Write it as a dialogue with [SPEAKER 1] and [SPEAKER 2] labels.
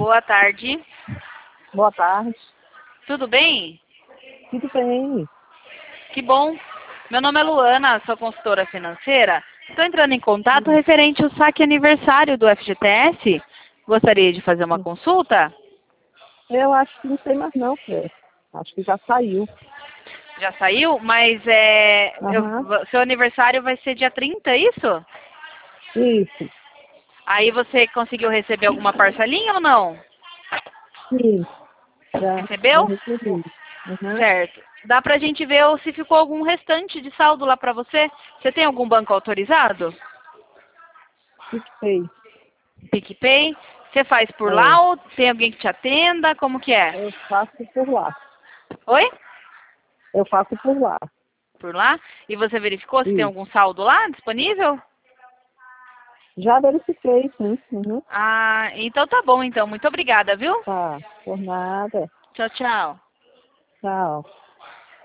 [SPEAKER 1] Boa tarde.
[SPEAKER 2] Boa tarde.
[SPEAKER 1] Tudo bem?
[SPEAKER 2] Tudo bem?
[SPEAKER 1] Que bom. Meu nome é Luana, sou consultora financeira. Estou entrando em contato referente ao saque aniversário do FGTS. Gostaria de fazer uma consulta?
[SPEAKER 2] Eu acho que não tem mais não, Fê. Acho que já saiu.
[SPEAKER 1] Já saiu? Mas seu aniversário vai ser dia 30, é isso?
[SPEAKER 2] Isso.
[SPEAKER 1] Aí você conseguiu receber alguma parcelinha ou não?
[SPEAKER 2] Sim. Já
[SPEAKER 1] Recebeu?
[SPEAKER 2] recebi. Uhum.
[SPEAKER 1] Certo. Dá pra gente ver se ficou algum restante de saldo lá pra você? Você tem algum banco autorizado?
[SPEAKER 2] PicPay.
[SPEAKER 1] PicPay? Você faz por
[SPEAKER 2] É.
[SPEAKER 1] lá ou tem alguém que te atenda? Como que é?
[SPEAKER 2] Eu faço por lá.
[SPEAKER 1] Oi?
[SPEAKER 2] Eu faço por lá.
[SPEAKER 1] Por lá? E você verificou se tem
[SPEAKER 2] Isso.
[SPEAKER 1] algum saldo lá disponível?
[SPEAKER 2] Já verifiquei, sim. Uhum.
[SPEAKER 1] Ah, então tá bom então. Muito obrigada, viu?
[SPEAKER 2] Tá. Por nada.
[SPEAKER 1] Tchau, tchau.
[SPEAKER 2] Tchau.